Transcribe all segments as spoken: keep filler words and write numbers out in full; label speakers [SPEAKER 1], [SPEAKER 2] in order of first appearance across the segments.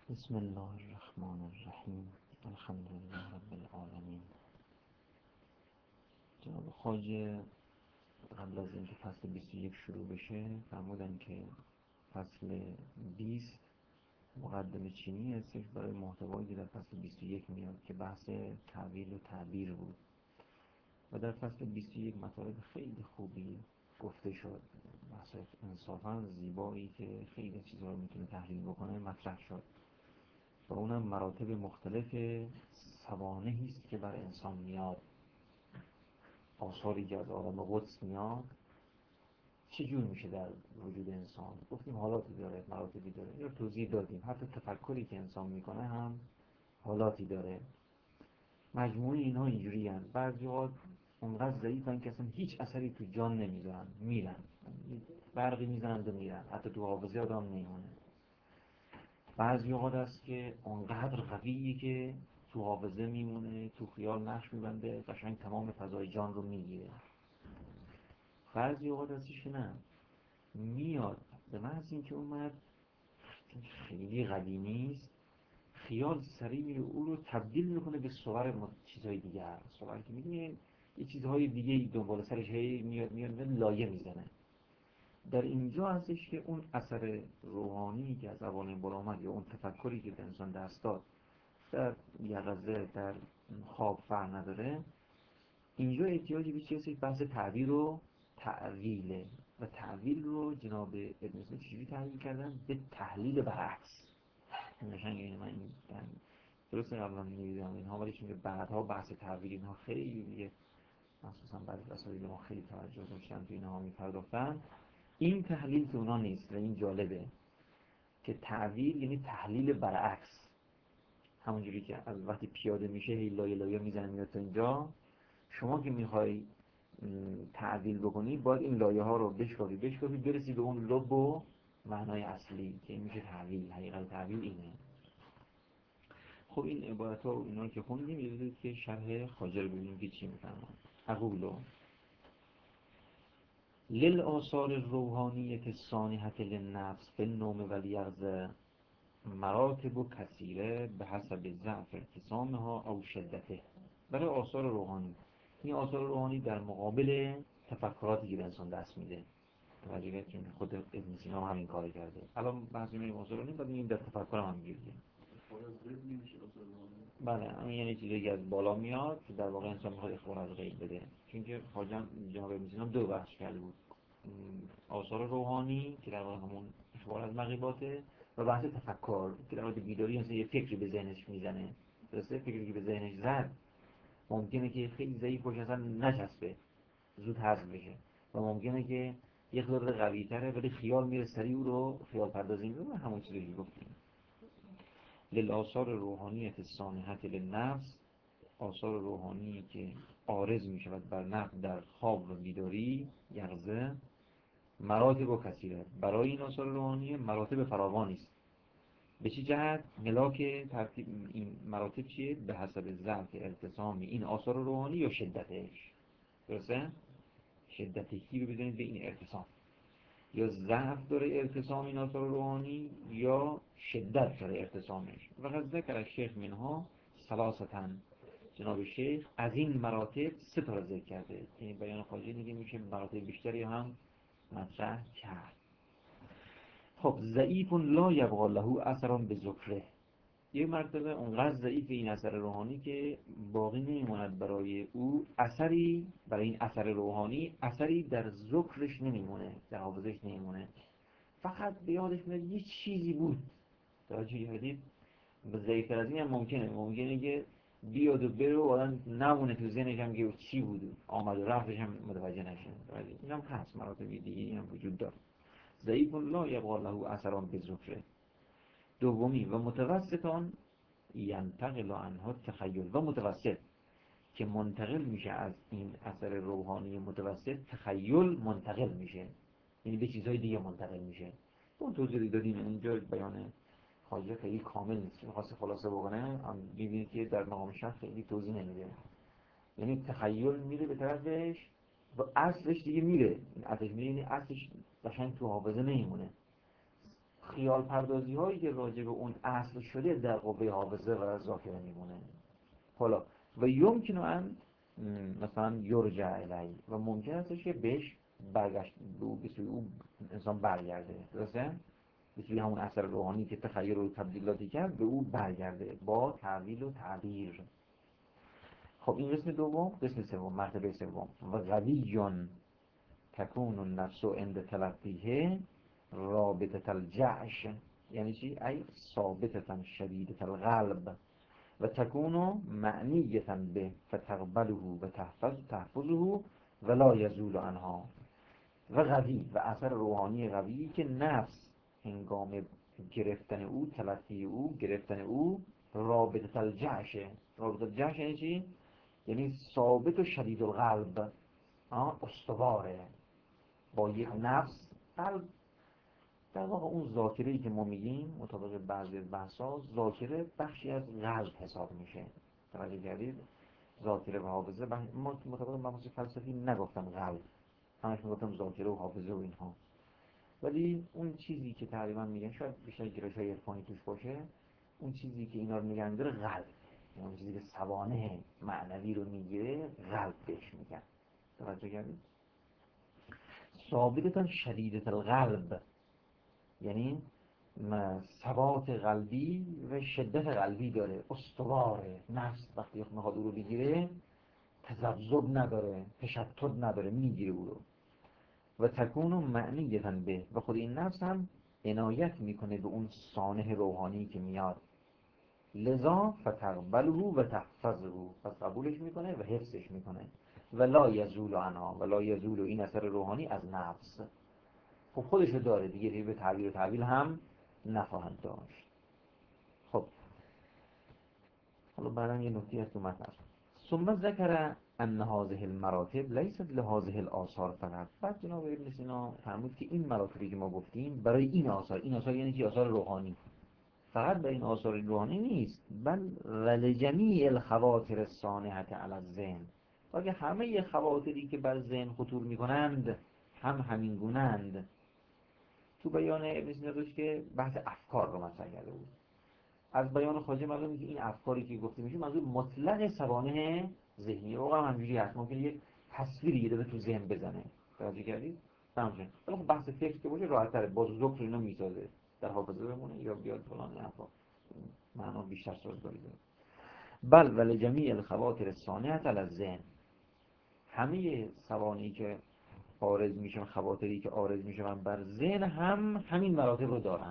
[SPEAKER 1] بسم الله الرحمن الرحیم. الحمد لله رب العالمین. جناب خواجه قبل از اینکه فصل بیست و یک شروع بشه فرمودن که فصل بیست مقدمه چینی هستش برای محتوایی که در فصل بیست و یک میاد که بحث تعویل و تعبیر بود و در فصل بیست و یک مطالب خیلی خوبی گفته شد. بحث انصافا زیبایی که خیلی چیزها رو میتونه تحلیل بکنه مطرح شد و اونم مراتب مختلف سوانحی است که بر انسان میاد، آثاری که از عالم قدس میاد چجور میشه در وجود انسان. گفتیم حالاتی داره، مراتبی داره، این رو توضیح دادیم. حتی تفکری که انسان میکنه هم حالاتی داره. مجموعه اینها اینجوری هستند. بعضی اوقات اونقدر ضعیفن که اصلا هیچ اثری تو جان نمیذارن، میرن، برقی میزنند و میرن، حتی تو حافظه آدم نمیمونه. بعضی اوقات هست که اونقدر قویه که تو حافظه میمونه، تو خیال نقش میبنده، قشنگ تمام فضای جان رو میگیره. بعضی اوقات هستش که نه، میاد به محض اینکه اومد خیلی قوی نیست، خیال سریع میره او رو تبدیل میکنه به صور چیزهای دیگر. صور که میگه یه چیزهای دیگه دنبال سرش هی میاد میاد لایه میزنه. در اینجا هستش که اون اثر روحانی که از اوالین بالا آمد یا اون تفکری که به انسان دست داد در یقظه در خواب فرق نداره. اینجا احتیاجی به چیزی بحث تعبیر و تعویله و تعویل رو جناب ابن سینا چجوری تحلیل کردن؟ به تحلیل برعکس. نشان اینه. من این درسته قبلا نمیدونم اینها، ولی چون بعدها بحث تعویل اینها خیلی دیگه مخصوصا بعضی وسایل ما خیلی توجه داشتن تو اینها میپرداختن. این تحلیل تو اونا نیست و این جالبه که تعویل یعنی تحلیل برعکس. همونجوری که از وقتی پیاده میشه هی لایه لایه میزنه میاد تا اینجا، شما که میخوای تعویل بکنی باید این لایه ها رو بشکافی بشکافی برسی به اون لب و معنای اصلی که میشه تعویل. حقیقت تعویل اینه. خب این عبارت ها و اینا که خوندیم یه بذارید که شرح خواجه رو ببینیم که چی میفرمان. اقولو للآثار الروحانیة الصانحة للنفس فی النوم والیقظة مراتب کثیره به حسب ضعف ارتسامها او شدته. برای آثار روحانی، این آثار روحانی در مقابل تفکراتی که به انسان دست میده. توجه کنید که خود ابن سینا هم همین کار کرده. الان بحث می‌کنیم آثار روحانی، بعد می‌گیم در تفکر هم میگیره. بله، همین یعنی چیزی که از بالا میاد که در واقع انسان میخواد اخبار از غیب بده. چون که خواجه جناب ابن سینا دو بحث کرده بود: آثار روحانی که در واقع همون اخبار از مغیباته و بحث تفکر که در واقع بیداری مثلا یه فکری به ذهنش میزنه. درسته؟ فکری که به ذهنش زد ممکنه که خیلی ضعیف باشه، اصلا نچسبه، زود حذف بشه، و ممکنه که یه خورده قوی تره ولی خیال میره سریع او رو خیال پردازی میکنه. همون چیزی که گفتیم للآثار روحانیة الصانحة للنفس، آثار روحانی که عارض می شود بر نفس در خواب و بیداری یقظه، مراتب و کثیره. برای این آثار روحانی مراتب فراوانی است. به چه جهت؟ ملاک ترتیب این مراتب چیه؟ به حسب ضعف ارتسام این آثار روحانی یا شدتش. درسته؟ شدتشی رو بزنید به این ارتسام، یا ضعف داره ارتسام این آثار روحانی یا شدت داره ارتسامش. و قد ذکر الشیخ منها ثلاثة، جناب شیخ از این مراتب سه تا را ذکر کرده. این بیان خواجه دیگه میشه مراتب بیشتری هم مطرح کرد. خب ضعیف لا یبقی له اثر بذکره، یه مرتبه اونقدر ضعیف این اثر روحانی که باقی نمیماند برای او اثری، برای این اثر روحانی اثری در ذکرش نمیمونه، در حافظش نمیمونه، فقط به یادش میاد یه چیزی بود. توجه کردید؟ ضعیف‌تر از این هم ممکنه ممکنه که بیاد و بره و آدم نمونه تو ذهنش هم که چی بود، آمد و رفتش هم متوجه نشه. این هم هست، مراتب دیگه هم وجود داره. ضعیف لا یبقی له اثر بذکره. دومی و متوسطان ینتقل عنها تخیل، و متوسط که منتقل میشه از این اثر روحانی متوسط، تخیل منتقل میشه، یعنی به چیزهای دیگه منتقل میشه. اون توضیح دادیم اونجا، بیان خواجه خیلی کامل نیست، میخواسته خلاصه بکنه هم میبینید که در مقام شرح خیلی توضیح نمیده. یعنی تخیل میره به طرفش و اصلش دیگه میره، این اصلش میره، یعنی اصلش قشنگ تو حافظه نمیمونه. خیال پردازی هایی که راجع به اون اصل شده در قوه حافظه و ذاکره میمونه. حالا و یمکن ان مثلا یرجع الی و ممکن است که بهش برگشت به سوی او انسان برگرده، درسته؟ به سوی همون اثر روحانی که تخیل و تبدیلاتی کرد به او برگرده با تعویل و تعبیر. خب این قسم دوم. قسم سوم، مرتبه سوم، و قویون تکون النفس عند تلقیه رابطه الجعش، یعنی چی؟ ای ثابتة شدیدة القلب و تکون معنیة به فتقبله و تحفظ تحفظه و لا یزول عنها. و قوی و اثر روحانی قوی که نفس هنگام گرفتن او، تلقی او، گرفتن او رابطه الجعش. رابطه الجعش یعنی چی؟ یعنی ثابت و شدید القلب، استواره با یک نفس. قلب در واقع اون ذاکره‌ای که ما میگیم مطابق بعضی بحث‌ها ذاکره بخشی از قلب حساب میشه. توجه کردید؟ ذاکره و حافظه بخش... ما مطابق مباحث فلسفی نگفتم قلب، همش میگفتم ذاکره و حافظه و اینها. ولی اون چیزی که تقریبا میگن شاید بیشتر گرایش‌های عرفانی توش باشه، اون چیزی که اینا رو نگه می‌داره قلب، اون چیزی که سوانح معنوی رو میگیره قلب بهش میگن. توجه کردید؟ ثابتاً شدیدة القلب یعنی ثبات قلبی و شدت قلبی داره، استواره. نفس وقتی میخواد او رو بگیره تذبذب نداره، تشتت نداره، میگیره او رو. و تکون معنیتاً به و خود این نفس هم عنایت میکنه به اون سانح روحانی که میاد، لذا فتقبله و تحفظه، پس قبولش میکنه و حفظش میکنه. و لا یزول عنها و لا یزول این اثر روحانی از نفس. خب خودشو داره دیگه، به تعبیر و تعبیل هم نخواهند داشت. خب حالا بعدم یه نکته از تو متن است. ثم ذکر ان هذه المراتب لیست لهذه الاثار فقط. بعد جناب ابن سینا فرمود که این مراتبی که ما گفتیم برای این آثار، این آثار یعنی چی؟ آثار روحانی، فقط برای این آثار روحانی نیست، بل ولجمیع الخواطر الصانعه علی الذهن، بلکه همه خواطری که بر ذهن خطور میکنند هم همین گونند. تو بیان ابن سینا داشت که بحث افکار رو مطرح کرده بود. از بیان خواجه معلومه که این افکاری که گفته میشه منظور مطلق سوانح ذهنی. واقعا همینجوری هست، ممکنه یک تصویری یه دفعه تو ذهن بزنه. توجه کردید؟ تمام. ولی خب بحث فکر که باشه راحت تره، باز ذکر اینا میسازه، در حافظه بمونه یا بیاد فلان حرفا، معنا بیشتر سازگاری داره. بل ول جمیع الخواطر الصانعه علی الذهن، همه سوانحی که عارض میشن، خواطری که عارض میشن بر ذهن هم همین مراتب رو دارن.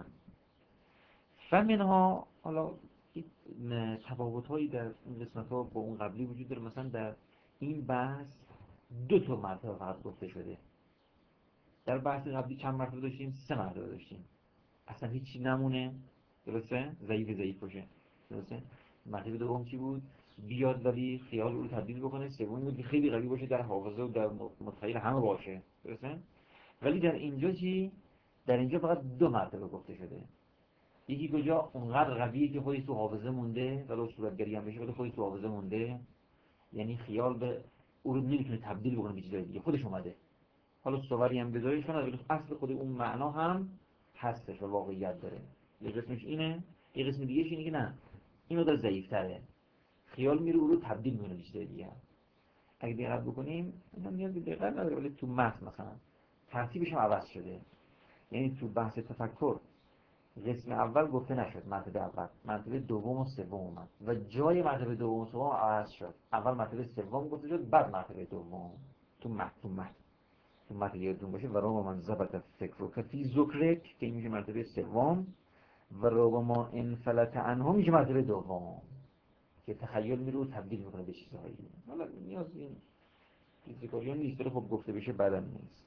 [SPEAKER 1] فمنها، حالا تفاوت هایی در این قسمت ها با اون قبلی وجود داره. مثلا در این بحث دو تا مرتبه فقط گفته شده. در بحث قبلی چند مرتبه داشتیم؟ سه مرتبه داشتیم. اصلا هیچی نمونه، درسته؟ ضعیف ضعیف باشه، درسته؟ مرتبه دوم چی بود؟ بیاد ولی خیال رو تبدیل بکنه. سومی بود خیلی قوی باشه، در حافظه و در متخیل همه باشه، درسته؟ ولی در اینجا چی؟ در اینجا فقط دو مرتبه گفته شده. یکی کجا اونقدر قویه که خودش تو حافظه مونده، ولی صورتگری هم بشه ولی خودش تو حافظه مونده، یعنی خیال به او رو نمیتونه تبدیل بکنه به چیزای دیگه، خودش اومده. حالا صوری هم بذاره شون، ولی اصل خود اون معنا هم هستش و واقعیت داره. یه قسمش اینه، یه قسم دیگه اینه که نه، اینو در ضعیف‌تره، خیال میره او رو تبدیل میکنه به چیزای دیگه. اگه دقت بکنیم، اینا میاد به دقت نداره، ولی تو متن مثلا ترتیبش هم عوض شده. یعنی تو بحث تفکر قسم اول گفته نشد، مرتبه اول، مرتبه دوم و سوم اومد و جای مرتبه دوم و سوم عوض شد. اول مرتبه سوم گفته شد، بعد مرتبه دوم. تو متن تو متن تو متن یادتون باشه و ربما من ضبط فکر که فی ذکرک که این میشه مرتبه سوم، و ربما انفلت عنه میشه مرتبه دوم که تخیل میره و تبدیل میکنه به چیزهایی. حالا نیاز این فیزیکالیون نیست، ولی خب گفته بشه بعدم نیست.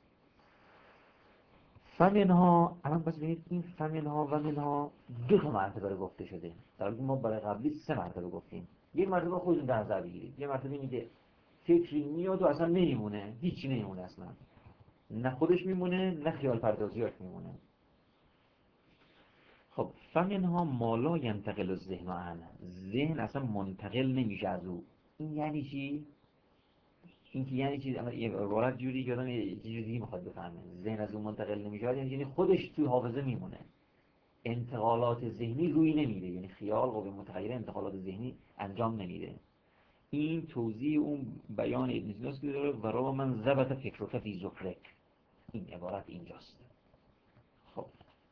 [SPEAKER 1] فمنها، الان پس ببینید این فمنها و منها دو تا مرتبه رو گفته شده، در حالی که ما برای قبلی سه مرتبه گفتیم. یک مرتبه خودتون در نظر بگیرید، یه مرتبه میگه فکری میاد و اصلا نمیمونه، هیچی نمیمونه اصلا، نه خودش میمونه نه خیال پردازیاش میمونه. خب فمنها ما لا ینتقل الذهن عنه، ذهن اصلا منتقل نمیشه از او. این یعنی چی؟ این که یعنی چی؟ یه عبارت جوری که آدم یه چیزی دیگه میخواد بفهمه. ذهن از اون منتقل نمیشه یعنی خودش توی حافظه میمونه. انتقالات ذهنی روی نمیده، یعنی خیال قوه متغیره انتقالات ذهنی انجام نمیده. این توضیح اون بیان ابن سینا که داره ورا من ضبط فکرک فی ذکرک، این عبارت اینجاست. خب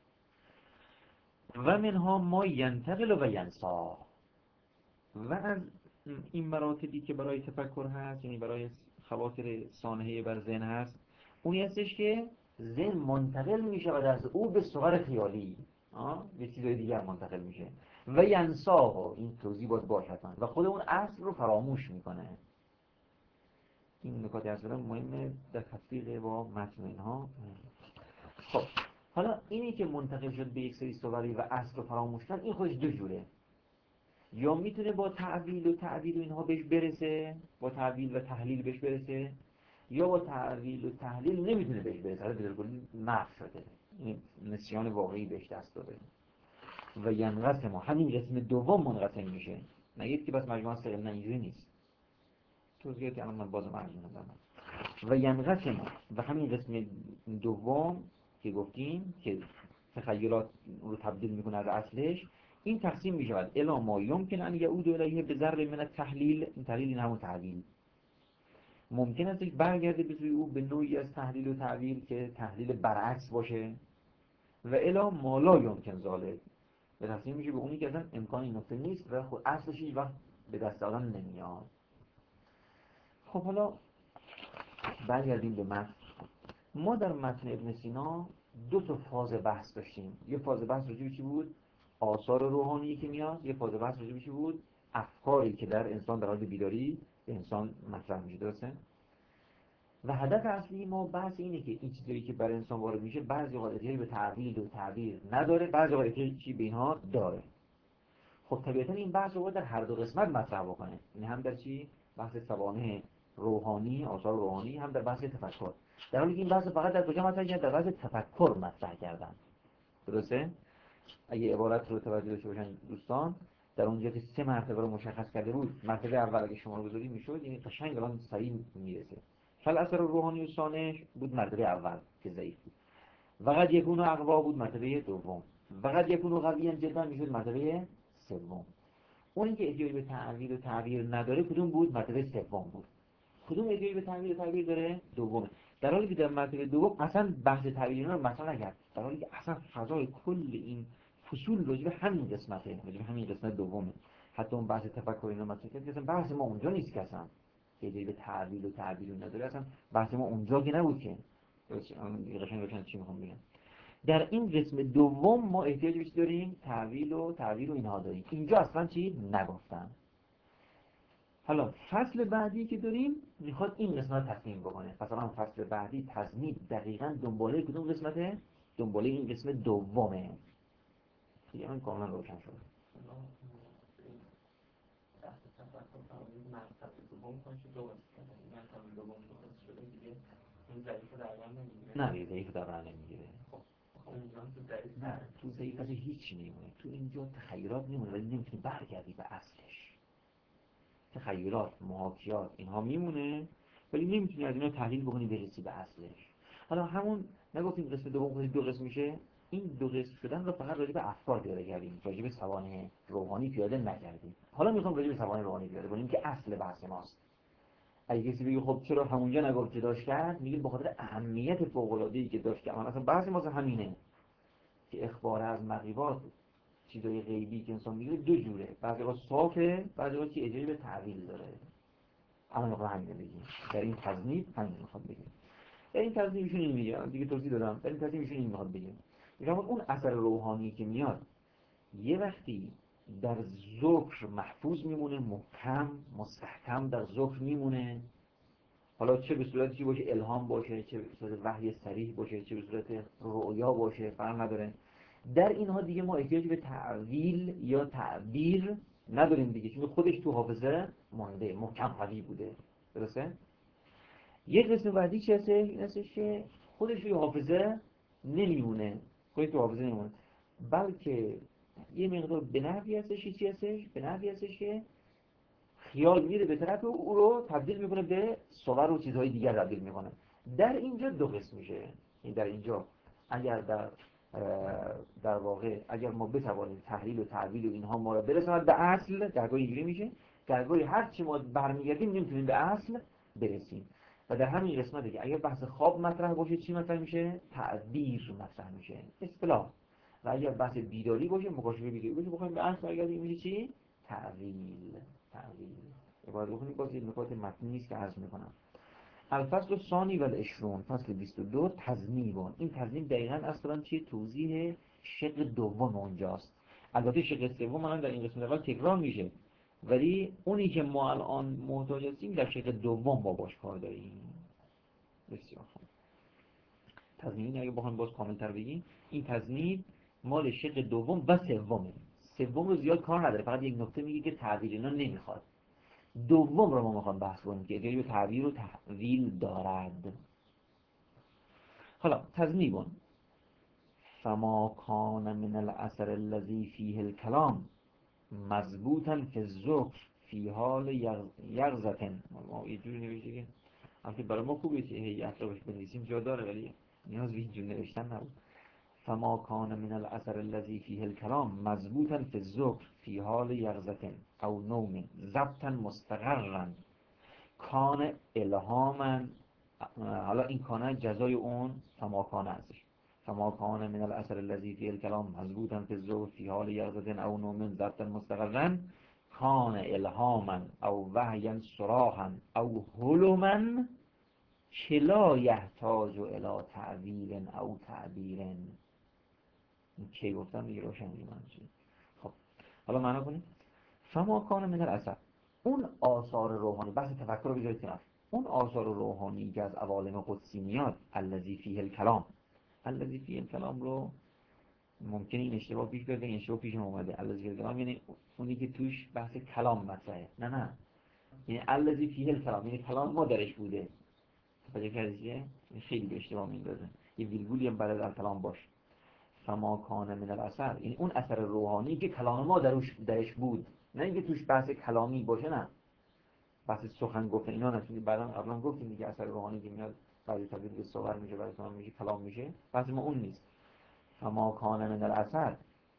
[SPEAKER 1] و منها ما ینتقل و ینسا، و از این مراتبی که برای تفکر هست، یعنی برای خواطر سانحه بر ذهن هست، اونی هستش که ذهن منتقل میشه و از او به صور خیالی به چیزای دیگر منتقل میشه و ینسا، این توضیح باید باشه و خود اون اصل رو فراموش میکنه. این نکات اصلا مهمه در تطبیق با متن اینها. خب حالا اینی که منتقل شد به یک سری صوری و اصل رو فراموش کرد، این خودش دو جوره. یا میتونه با تعویل و تعویل و اینها بهش برسه، با تعویل و تحلیل بهش برسه، یا با تعویل و تحلیل نمیتونه بهش برسه، حالا به کلی محو شده، این نسیان واقعی بهش دست داده. و ینقسم، همین قسم دوم منقسم میشه. نگید که بس مجموعه سقل، نه اینجوری نیست. توضیحاتی الان من بازم عرض می‌کنم. و ینقسم، و همین قسم دوم که گفتیم که تخیلات رو تبدیل میکنه از اصلش، این تقسیم میشود الی ما یمکن ان یعود الیه به ضرب من التحلیل. این تحلیل این همون تعویل ممکن است برگرده به سوی او به نوعی از تحلیل و تعویل که تحلیل برعکس باشه. و الی ما لا یمکن ذلک، به تقسیم میشه به اونی که اصلا امکان این نکته نیست و خود اصلش هیچ وقت به دست آدم نمیاد. خب حالا برگردیم به متن. ما در متن ابن سینا دو تا فاز بحث داشتیم. یه فاز بحث راجع به چی بود؟ آثار روحانی که میاد. یه فاز بحث راجع به چی بود؟ افکاری که در انسان در حال بیداری به انسان مطرح میشه. درسته؟ و هدف اصلی ما بحث اینه که این چیزایی که برای انسان وارد میشه بعضی اوقات احتیاج به تعویل و تعبیر نداره، بعضی اوقات احتیاج به اینها داره. خب طبیعتا این بحث رو در هر دو قسمت مطرح بکنه، این هم در چی؟ بحث سوانح روحانی، آثار روحانی، هم در بحث تفکر. در حالی که این بحث فقط در کجا مطرح کردن؟ در بحث تفکر مطرح کردن. درسته؟ اگه عبارت رو توجه داشته باشن دوستان، در اونجا که سه مرتبه رو مشخص کرده بود، مرتبه اول اگه شما رو بذارید میشد، یعنی قشنگ الان صحیح میرسه. فل اثر روحانی و سانش بود مرتبه اول که ضعیف بود. وقد یکون اقوا بود مرتبه دوم. وقد یکون قویا جدا میشد مرتبه سوم. اونی که احتیاج به تعویل و تعبیر نداره کدوم بود؟ مرتبه سوم بود. کدوم احتیاج به تعویل و تعبیر داره؟ دومه. در حالی که در مرتبه دوم اصلا بحث تعبیر رو مطرح نکرد، در حالی که اصلا فضای کل این فصول راجع به همین قسمته، راجع به همین قسمت دومه. حتی اون بحث تفکر اینا مطرح کرد که اصلا بحث ما اونجا نیست که اصلا احتیاج به تعویل و تعبیر نداره، اصلا بحث ما اونجا که نبود که. قشنگ روشن چی میخوام بگم. در این قسم دوم ما احتیاج به چی داریم؟ تعویل و تعبیر و اینها داریم. اینجا اصلا چی نگفتم. حالا فصل بعدی که داریم میخواد این قسمت تصمیم بکنه. مثلا فصل بعدی تصمیم دقیقاً دنباله کدوم قسمته؟ دنباله این قسم دومه. دیگه من کاملا روشن شد. نه دیگه ضعیف در بر نمیگیره. نه تو ضعیف از هیچ نمیمونه. تو اینجا تخیلات نمیمونه ولی نمیتونی برگردی به اصلش. تخیلات، محاکیات اینها میمونه ولی نمیتونی از اینا تحلیل بکنی برسی به اصلش. حالا همون نگفتیم قسم دوم خودش دو قسم میشه، این دو قسم شدن رو فقط راجع به افکار پیاده کردیم، راجع به سوانح روحانی پیاده نکردیم. حالا میخوام راجع به سوانح روحانی پیاده کنیم که اصل بحث ماست. اگه کسی بگه خب چرا همونجا نگفت جداش کرد، میگیم به خاطر اهمیت فوق العاده ای که داشت که اصلا بحث ما همینه که اخبار از مغیبات، چیزای غیبی که انسان میگه دو جوره، بعضی وقت صافه، بعضی وقت که اجازه به تعویل داره. الان میخوام همین بگیم، در این تضمین همین میخوام بگیم. در این تضمین ایشون این میگه، دیگه توضیح دادم، در این تضمین ایشون این میخواد بگیم. میگم اون اثر روحانی که میاد یه وقتی در ذکر محفوظ میمونه، محکم مستحکم در ذکر میمونه، حالا چه به صورت چی باشه، الهام باشه، چه به صورت وحی صریح باشه، چه به صورت رؤیا باشه، فرق نداره. در اینها دیگه ما احتیاج به تعویل یا تعبیر نداریم دیگه، چون خودش تو حافظه مانده، محکم قوی بوده. درسته؟ یک قسم بعدی چی هست؟ این هستش که خودش توی حافظه نمیمونه، خودش تو حافظه نمیمونه، بلکه یه مقدار به نحوی هستش، چی هستش؟ به نحوی هستش که خیال میره به طرف او رو تبدیل میکنه به صور و چیزهای دیگر تبدیل میکنه. در اینجا دو قسم میشه. این در اینجا اگر در در واقع اگر ما بتوانیم تحلیل و تعبیل و اینها ما را برساند به اصل، درگاه اینجوری میشه درگاه هر چی ما برمیگردیم نمیتونیم به اصل برسیم. و در همین قسمته که اگر بحث خواب مطرح باشه چی مطرح میشه؟ تعبیر مطرح میشه، اصطلاح. و اگر بحث بیداری باشه، مکاشفه بیداری باشه، بخوایم به اصل برگردیم میشه چی؟ تعویل. تعویل عبارت بکنیم باز این نکات متنی نیست که عرض میکنم. الفصل الثانی و العشرون، فصل بیست و دو، تذنیبون. این تذنیب دقیقاً اصلا چیه؟ توضیح شق دوم اونجاست. البته شق سوم الان در این قسمت اول تکرار میشه، ولی اونی که ما الان محتاج هستیم در شق دوم با باش کار داریم. بسیار خوب. تذنیب اگه بخوایم باز کامل‌تر بگیم، این تذنیب مال شق دوم و سومه. سوم رو زیاد کار نداره، فقط یک نکته میگه که تعبیر اینا نمیخواد. دوم رو ما میخوام بحث کنیم که احتیاج به تعبیر و تحویل دارد. حالا تذنیبون فما کان من الاثر الذی فیه الکلام مضبوطا فی الذکر فی حال یقظة. ما یه جوری نوشته که البته برای ما خوبه که هیئت رو بنویسیم، جا داره، ولی نیاز به اینجور نوشتن نبود. فما کان من الاثر الذی فیه الکلام مضبوطا فی الذکر فی حال یقظة او نوم ضبطا مستقرا کان الهاما. حالا این کانه جزای اون فما کانه هستش. فما کان من الاثر الذی فی الکلام مضبوطا فی الذکر فی حال یقظة او نوم ضبطا مستقرا کان الهاما او وحیا صراحا او حلما کلا یحتاج الی تعویل او تعبیر. کی گفتم دیگه روشن دیگه من چی. خب حالا معنا کنیم. فما کان من الاثر، اون آثار روحانی، بحث تفکر رو بذارید کنار، اون آثار روحانی که از عوالم قدسی میاد، الذی فیه الکلام. الذی فیه الکلام رو ممکنه این اشتباه پیش بیاد، این اشتباه پیش اومده. الذی فیه الکلام یعنی اونی که توش بحث کلام مطرحه. نه نه، یعنی الذی فیه الکلام یعنی کلام ما درش بوده. توجه کردید؟ خیلی به اشتباه میندازه، یه ویرگولی هم بعد از کلام باش. فما کان من الاثر یعنی اون اثر روحانی که کلام ما دروش درش بود، نه اینکه توش بحث کلامی باشه، نه بحث سخن گفتن اینا نه. چون بعداً قبلا گفتیم دیگه اثر روحانی که میاد بعضی تبدیل به صور میشه، بعضی تبدیل میشه کلام میشه، بحث ما اون نیست. فما کان من الاثر،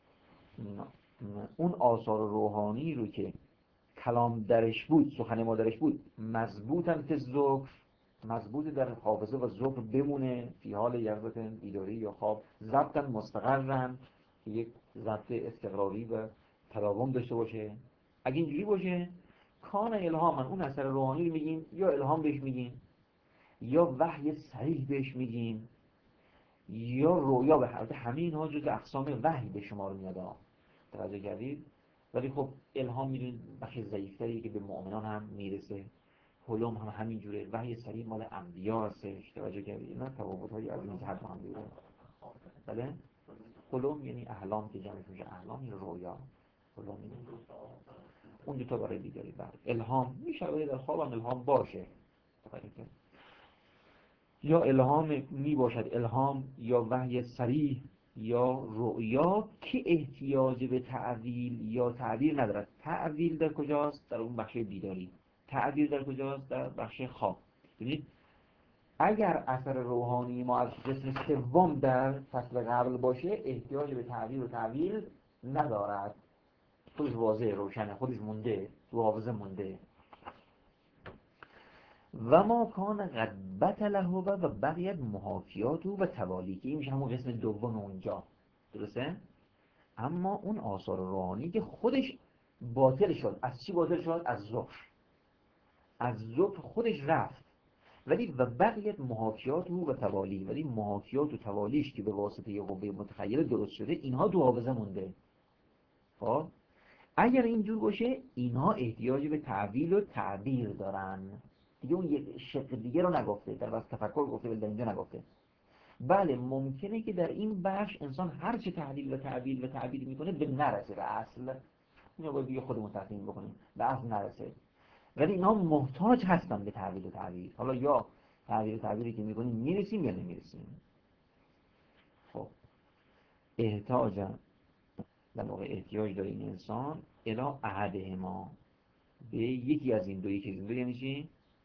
[SPEAKER 1] اون آثار روحانی رو که کلام درش بود، سخن ما درش بود، مضبوطن فی الذکر، مضبوط در حافظه و ذکر بمونه، فی حال یقظة بیداری یا خواب، ضبطا مستقرا که یک ضبط استقراری و تداوم داشته باشه. اگه اینجوری باشه کان الهاما، اون اثر روحانی رو میگیم یا الهام بهش میگیم یا وحی صریح بهش میگیم یا رویا. به حالت همه اینها جز اقسام وحی به شما رو میاد. توجه کردید؟ ولی خب الهام میدونید بخش ضعیف‌تری که به مؤمنان هم میرسه. حلم هم همین جوره. وحی صریح مال انبیا هستش. توجه کردید؟ اینا تفاوت‌های از این جهت هم داره. بله؟ حلم یعنی احلام که جمعش میشه احلام، یا رویا. حلم یعنی اون دو تا برای بیداری. بعد الهام میشه در خواب هم الهام باشه. یا الهام می باشد الهام یا وحی صریح یا رؤیا که احتیاج به تعویل یا تعبیر ندارد. تعویل در کجاست؟ در اون بخش بیداری. تعبیر در کجاست؟ در بخش خواب. ببینید اگر اثر روحانی ما از قسم سوم در فصل قبل باشه احتیاج به تعبیر و تعویل ندارد. خودش واضحه، روشنه، خودش مونده، تو حافظه مونده. و ما کان قد له و بقیت محاکیات و توالی، که این میشه همون قسم دوم اونجا، درسته؟ اما اون آثار روحانی که خودش باطل شد، از چی باطل شد؟ از ذکر. از ذکر خودش رفت، ولی و بقیت محاکیات و توالی، ولی محاکیات و توالیش که به واسطه یه قوه متخیل درست شده اینها تو حافظه مونده. خب اگر اینجور باشه اینها احتیاج به تعویل و تعبیر دارن. دیگه اون یک شق دیگه رو نگفته، در بس تفکر گفته، ولی در اینجا نگفته. بله ممکنه که در این بخش انسان هر چه تحلیل و تعبیر و تعبیر میکنه به نرسه به اصل. اینو باید دیگه خودمون تصمیم بکنیم، به اصل نرسه. ولی اینها محتاج هستن به تعبیر و تعبیر. حالا یا تعبیر و تعبیری که میکنیم میرسیم یا نمیرسیم. خب احتاج در واقع احتیاج داره این انسان الی احدهما، به یکی از این دو. یکی از این دو یعنی چی؟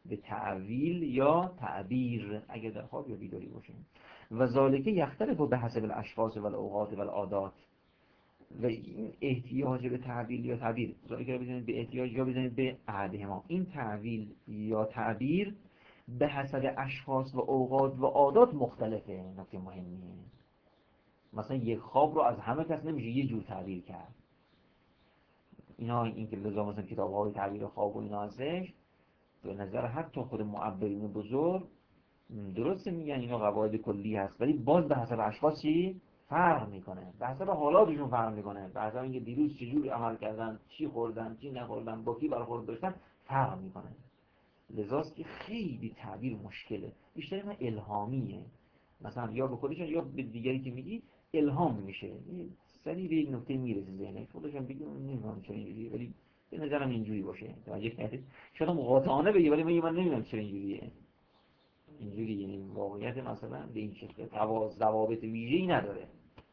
[SPEAKER 1] به تعویل یا تعبیر اگر در خواب یا بیداری باشیم. و ذالک یختلف به حسب الاشخاص و الاوقات و العادات. و این احتیاج به تعویل یا تعبیر، ذالک رو بزنید به احتیاج یا بزنید به احدهما، این تعویل یا تعبیر به حسب اشخاص و اوقات و عادات مختلفه. نکته مهمیه. مثلا یک خواب رو از همه کس نمیشه یه جور تعبیر کرد. اینا این که لزوما مثلا کتاب‌های تعبیر خواب و اینا هستش، به نظر حتی خود معبرین بزرگ درسته میگن اینا قواعد کلی هست، ولی باز به حسب اشخاصی فرق میکنه، به حسب حالاتشون فرق میکنه، به حسب اینکه دیروز چجور عمل کردن، چی خوردن، چی نخوردن، با کی برخورد داشتن، فرق میکنه. لذاست که خیلی تعبیر مشکله، بیشتر من الهامیه. مثلا یا به خودشون یا به دیگری که میگی الهام میشه، سریع به یک نکته میرسه ذهنش، خودشون بگی نمیدونم چرا اینجوریه ولی به نظرم اینجوری باشه. توجه کردید؟ شاید مقاطعانه بگی ولی من من نمیدونم چرا اینجوریه. اینجوری یعنی واقعیت مثلا به این شکل تواز ضوابط ویژه‌ای نداره.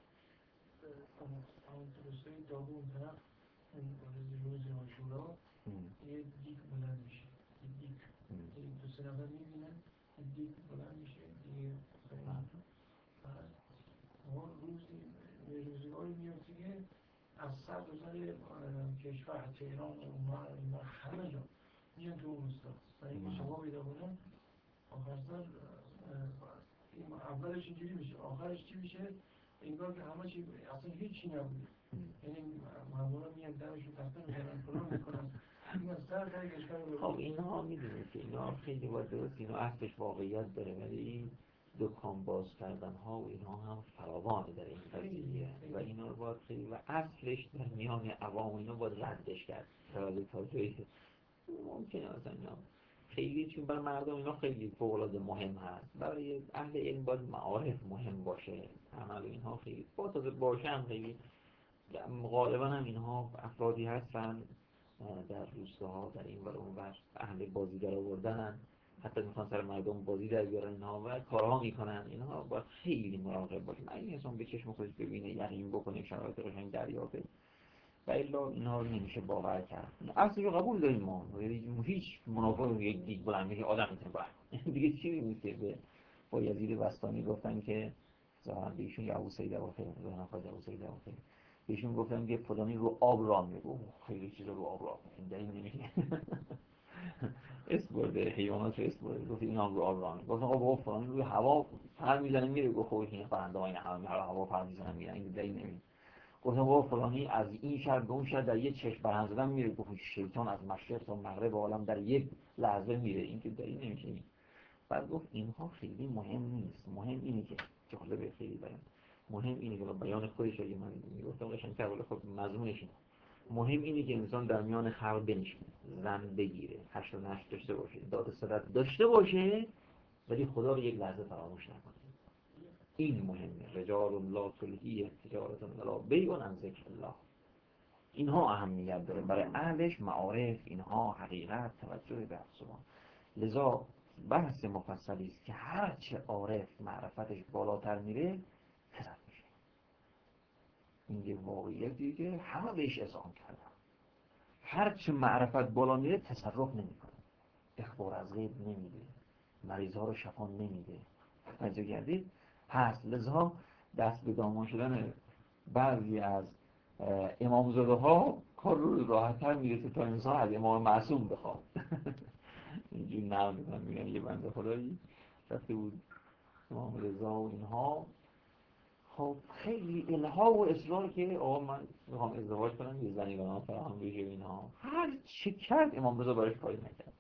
[SPEAKER 2] یه دیگ بلند میشه، یه دیگ این دو سه نفر میبینن این دیگ بلند میشه دیگه. ما روزی به روزگاری میاد دیگه از سر بزر کشور تهران و ما همه جا میان تو اون روستا و اینکه شما پیدا کنن آخر سر اولش اینجوری میشه آخرش چی میشه؟ انگار که همه چی اصلا هیچی نبوده. یعنی مامورا میان درشو تخته میکنن فلان میکنن.
[SPEAKER 1] خب اینها میدونید که اینا خیلی باید درست، اینا اصلش واقعیت داره، ولی این دکان باز کردن ها و اینها هم فراوانه در این قضیه و اینا رو باید خیلی و اصلش در میان عوام اینا باید ردش کرد. حالا تا جایی که ممکنه مثلا اینا خیلی چون برای مردم اینا خیلی فوق‌العاده مهم هست، برای اهل علم باید معارف مهم باشه، عمل اینها خیلی با تازه باشن خیلی غالبا هم اینها افرادی هستن در روستاها در این ور اون ور اهل بازی در آوردن، حتی میخوان سر مردم بازی در بیارن اینها و کارها میکنن. اینها باید خیلی مراقب باشیم. این انسان به چشم خودش ببینه، یقین بکنه، شرایط قشنگ دریافته و الا اینها رو نمیشه باور کرد. اصلا رو قبول داریم ما، هیچ منافع یک دیگ بلند میشه آدم میتونه بلند دیگه چیزی نیست که به با یزید بستانی گفتن که ظاهرا به ایشون یا ابو سعید واقعی ظاهرا خود ابو سعید واقعی بهشون گفتن که فلانی رو آب راه میره، خیلی چیزا رو آب راه میره، دلیل نمیشه. اسم برده حیوانات رو اسم برده، گفت اینا رو آب راه میره. گفتن آقا فلانی روی هوا پر میزنه میره، گفت خب این پرنده های همه هوا پر میزنن میرن، این دلیل نمیشه. گفتن آقا فلانی از این شهر به اون شهر در یک چشم برهم زدن میره، گفت شیطان از مشرق تا مغرب عالم در یک لحظه میره، این که دلیل نمیشه. بعد گفت اینها خیلی مهم نیست، مهم اینه که جالبه خیلی بیان مهم اینه که بیان خودش اگه من میگفتم قشنگ‌تر ولی خب مضمونش اینه، مهم اینه که انسان در میان خلق بنشینه، زن بگیره، حشر و نشر داشته باشه، داد و ستد داشته باشه، ولی خدا رو یک لحظه فراموش نکنه. این مهمه. رجال الله تلهی تجارت ولا بیع عن ذکر الله. اینها اهمیت داره برای اهلش، معارف، اینها حقیقت، توجه به سبحان. لذا بحث مفصلی است که هرچه عارف معرفتش بالاتر میره پسر میشه. این یه واقعیتیه که همه بهش اذعان کردن. هرچه معرفت بالا میره تصرف نمیکنه، اخبار از غیب نمیده، مریضها رو شفا نمیده. توجه کردید؟ هست. لذا دست به دامان شدن بعضی از امامزاده ها کار رو راحت‌تر میرسه تا انسان از امام معصوم بخواد. اینجوری نرم میکنم میگن یه بنده خدایی رفته بود امام رضا و اینها، خب خیلی الها و اصرار که آقا من میخوام ازدواج کنم، یه زنی برام فراهم بشه اینها، هر چه کرد امام رضا براش کاری نکرد.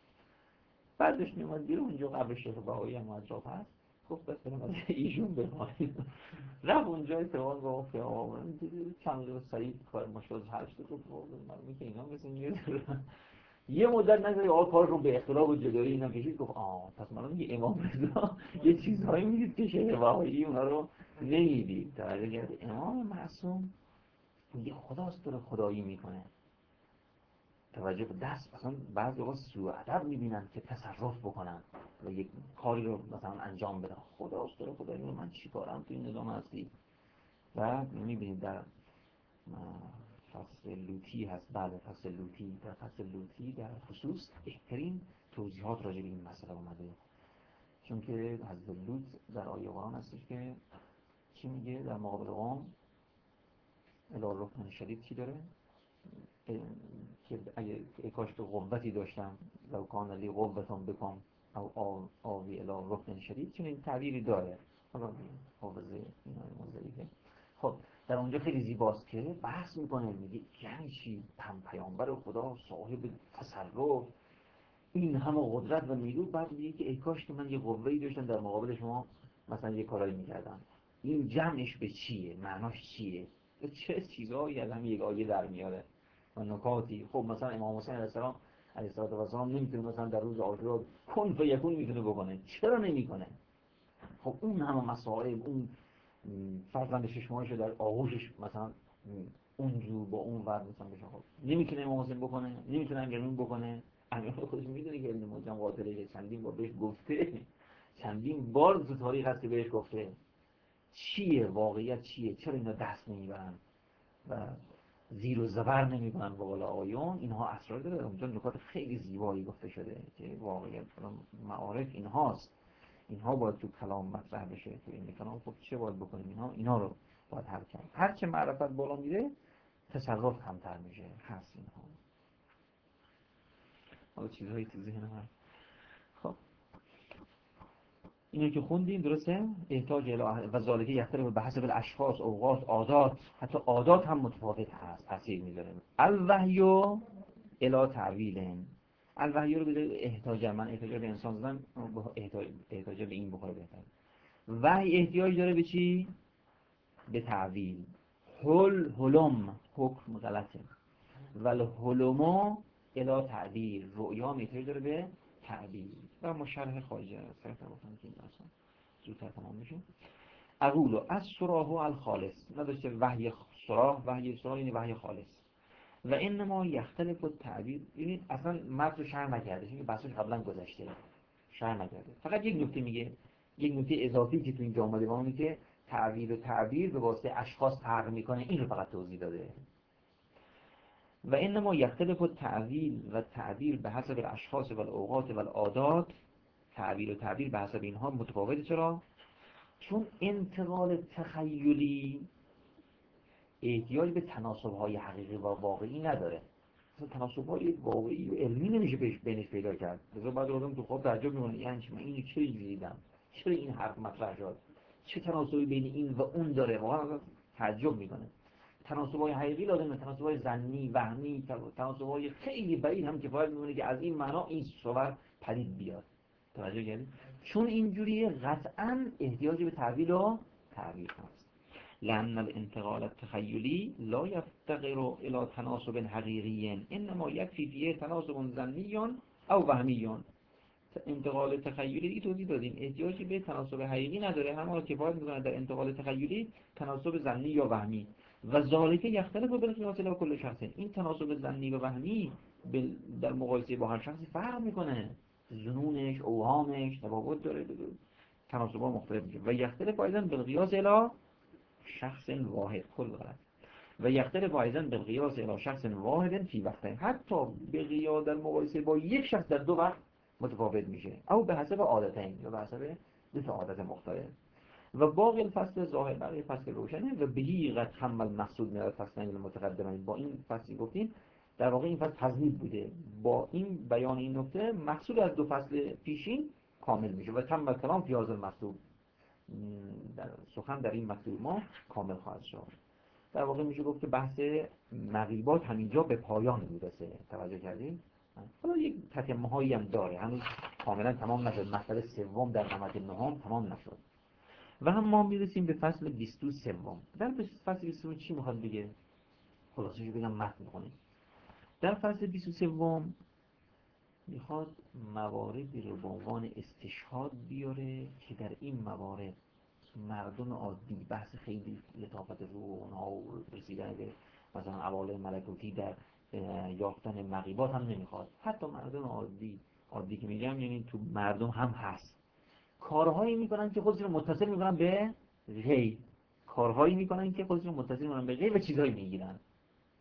[SPEAKER 1] بعدش میومد بیرون، اونجا قبر شیخ بهایی هم اطراف هست، گفت بس بریم از ایشون بخواهیم. رفت اونجا اتفاق گفت که آقا من دیدی چند روز سریع کار مشکل حل شد، گفت من میگه اینا مثل میاد. یه مدت نگذاری آقا کار رو به اختلاف و جدایی اینا کشید، گفت آه پس من میگه امام رضا یه چیزهایی میدید که شیخ بهایی اونا رو نمیدید. توجه کردید؟ امام معصوم میگه خداست داره خدایی میکنه. توجه به دست مثلا بعضی وقتا سوء ادب میبینن که تصرف بکنن و یک کاری رو مثلا انجام بدن، خداست داره خدایی من چی کارم تو این نظام هستی. و میبینید در فصل لوطی هست. بله فصل لوطی. در فصل لوطی در خصوص بهترین توضیحات راجع به این مسئله اومده، چون که حضرت لوط در آیه قرآن هستش که چی میگه در مقابل قوم؟ الی رکن شدید چی داره؟ که اگه کاش که قوتی داشتم، لو کان لی قوتون بکن او آوی الی رکن شدید، چون این تعبیری داره. حالا حافظه اینا موضوعیه. خب در اونجا خیلی زیباست که بحث میکنه، میگه یعنی چی پم پیامبر خدا صاحب تصرف این همه قدرت و نیرو، بعد میگه که ای کاش که من یه قوه‌ای داشتم در مقابل شما مثلا یه کارایی میکردم. این جمعش به چیه؟ معناش چیه؟ چه چیزایی از هم یک آیه در میاره و نکاتی. خب مثلا امام حسین علیه السلام علیه السلام نمیتونه مثلا در روز عاشورا کن فیکون میتونه بکنه، چرا نمیکنه؟ خب اون همه مسائل، اون فرزند ششمایش در آغوشش مثلا اونجور با اون ور مثلا بشه، خب نمیتونه امام حسین بکنه، نمیتونه امیرالمومنین بکنه. امیرالمومنین خودش میدونه که ابن ملجم قاتله، چندین بار بهش گفته، چندین بار تو تاریخ هست که بهش گفته چیه واقعیت چیه، چرا اینا دست نمیبرن و زیر و زبر نمیکنن با قول آیون. اینها اسرار داره، اونجا نکات خیلی زیبایی گفته شده که واقعیت معارف اینهاست، اینها باید تو کلام مطرح بشه، تو این کلام خب چه باید بکنیم، اینها اینا رو باید حل کنیم. هر چه معرفت بالا میره تصرف کمتر میشه، هست اینها. حالا چیزهایی تو ذهن من. خب اینو که خوندیم درسته؟ احتاج الی و ذالک یختلف بحسب الاشخاص، اوقات، عادات، حتی عادات هم متفاوت هست، تاثیر میذاره. الوحی الی تعویل، الوحی رو بده احتاج، من احتاج به انسان زدم، احتاج احتاج به این بخوره بهتر. وحی احتیاج داره به چی؟ به تعویل. حل حلم حکم غلطه، ولی حلمو الی تعبیر، رؤیا احتیاج داره به تعبیر. و ما شرح خارجه سر طرفان که این اصلا زودتر تمام میشه. اقولو از سراح الخالص، نداشته وحی سراح، وحی سراح یعنی وحی خالص. و انما یختلف التعبیر، یعنی اصلا متن رو شرح نکرده، چون بحثش قبلا گذشته، شرح نکرده. فقط یک نکته میگه، یک نکته اضافی که تو اینجا اومده، اونه که تعبیر و تعبیر به واسطه اشخاص فرق میکنه، این رو فقط توضیح داده. و انما یختلف التعویل و تعبیر به حسب الاشخاص و الاوقات و العادات، تعبیر و تعبیر به حسب اینها متفاوته. چرا؟ چون انتقال تخیلی احتیاج به تناسب‌های حقیقی و واقعی نداره. مثلا تناسب‌های واقعی و علمی نمیشه بهش بینش پیدا کرد. مثلا بعد آدم تو خواب تعجب می‌کنه، یعنی من اینو چه دیدم؟ چرا این حرف مطرح شد؟ چه تناسبی بین این و اون داره؟ واقعا تعجب می‌کنه. تناسب‌های حقیقی لازمه، تناسب‌های ظنی، وهمی، تناسب‌های خیلی بعید هم کفایت می‌کنه که از این معنا این صور پدید بیاد. توجه کردید؟ چون اینجوریه قطعاً احتیاج به تعویل و تعبیر هست. لأن الانتقال التخیلی لا يفتقر الى تناسب حقیقی، انما یکفی فیه تناسب ظنی او وهمی. انتقال تخیلی دیگه توضیح دادیم احتیاجی به تناسب حقیقی نداره، اما کفایت میکنه در انتقال تخیلی تناسب ظنی یا وهمی. و ذالک یختلف بالقیاس الی کل شخص، این تناسب ظنی و وهمی در مقایسه با هر شخصی فرق میکنه، ظنونش، اوهامش تفاوت داره، تناسب‌ها مختلف میشه. و یختلف ایضا بالقیاس الی شخص واحد، کل غلط. و یختلف ایضا بالقیاس الی شخص واحد فی وقت، حتی به قیاس در مقایسه با یک شخص در دو وقت متفاوت میشه، او به حسب عادتین، یا به حسب دو تا عادت مختلف. و باقی الفصل ظاهر، برای فصل روشنه. و بهی قد هم المقصود من الفصلین المتقدمین، با این فصلی گفتیم در واقع این فصل تضمین بوده، با این بیان این نکته مقصود از دو فصل پیشین کامل میشه. و تم کلام فی هذا المطلوب، در سخن در این مطلوب ما کامل خواهد شد. در واقع میشه گفت که بحث مغیبات همینجا به پایان میرسه. توجه کردیم؟ حالا یک تتمه هایی هم داره، هنوز کاملا تمام نشد، مطلب سوم در قسمت نهم تمام نشد. و هم ما میرسیم به فصل بیست و سه. در فصل بیست و سه چی میخواد بگه؟ خلاصش بگم متن میخونیم. در فصل بیست و سه میخواد مواردی رو به عنوان استشهاد بیاره که در این موارد مردم عادی، بحث خیلی لطافت رو اونها و رسیدن به مثلا عوالم ملکوتی در یافتن مغیبات هم نمیخواد. حتی مردم عادی، عادی که میگم یعنی تو مردم هم هست، کارهایی میکنن که خودشون متصل میکنن به غیب، کارهایی میکنن که خودشون متصل میکنن به غیب و چیزهایی میگیرن.